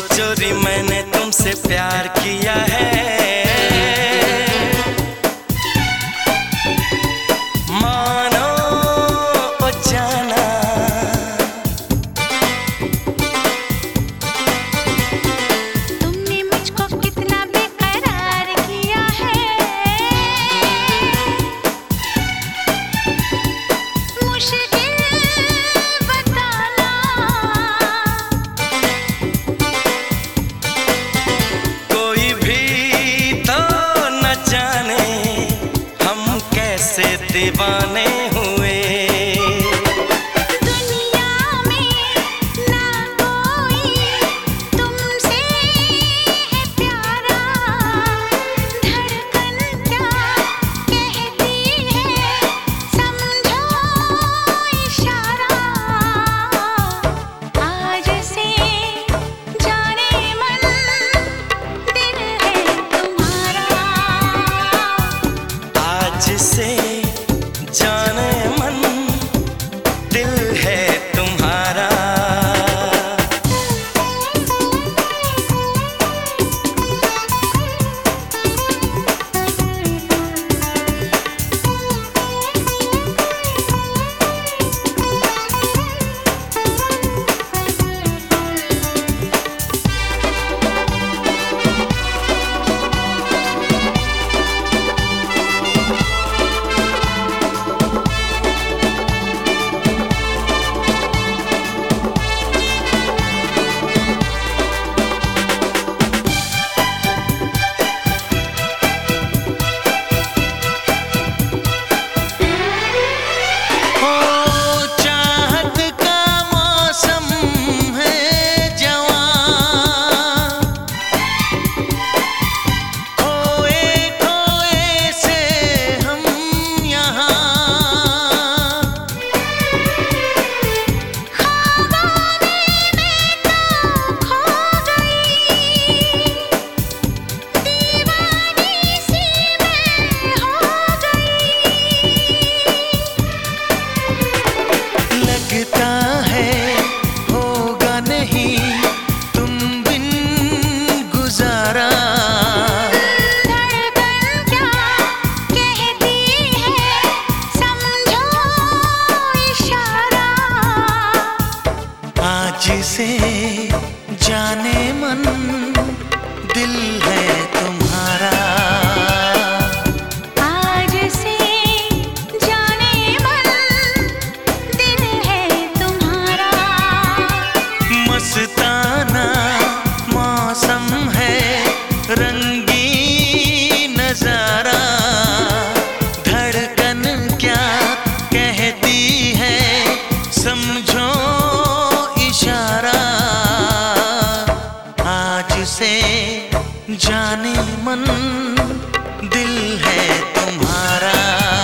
चोरी मैंने तुमसे प्यार किया है। मानो ओ जाना, तुमने मुझको कितना बेकरार किया है। मुश्किल बताना, कोई भी तो न जाने हम कैसे दीवाने हुए। दुनिया में ना कोई तुमसे है प्यारा। धड़कन क्या कहती है, समझो इशारा। आज से जाने मन दिल है तुम्हारा। आज से जाने मन दिल है तुम्हारा। जिसे जाने मन दिल है तुम्हारा। आज से जाने मन दिल है तुम्हारा। मस्ताना मौसम है, रंगीन नजारा। धड़कन क्या कहती है, समझो इशारा। आज से जाने मन दिल है तुम्हारा।